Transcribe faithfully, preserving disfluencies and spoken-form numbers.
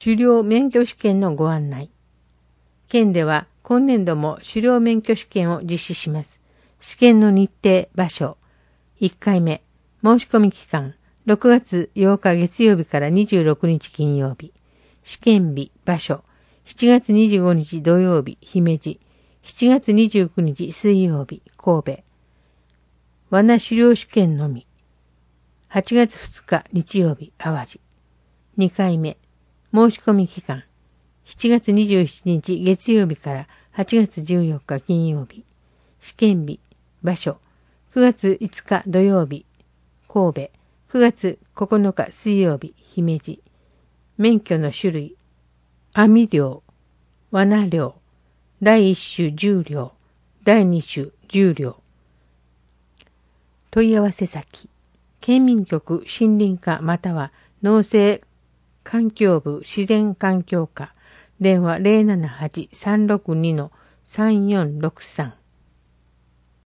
狩猟免許試験のご案内。県では今年度も狩猟免許試験を実施します。試験の日程、場所。いっかいめ、申し込み期間、ろくがつようか月曜日からにじゅうろくにち金曜日。試験日、場所。しちがつにじゅうごにち土曜日、姫路。しちがつにじゅうくにち水曜日、神戸。罠狩猟試験のみ。はちがつふつか日曜日、淡路。にかいめ、申し込み期間。しちがつにじゅうしちにち月曜日からはちがつじゅうよっか金曜日。試験日、場所。くがついつか土曜日、神戸。くがつここのか水曜日、姫路。免許の種類。網猟、罠猟、だいいっ種銃猟、だいに種銃猟。問い合わせ先。県民局森林課または農政環境部自然環境課。電話 ゼロななはち さんろくに さんよんろくさん。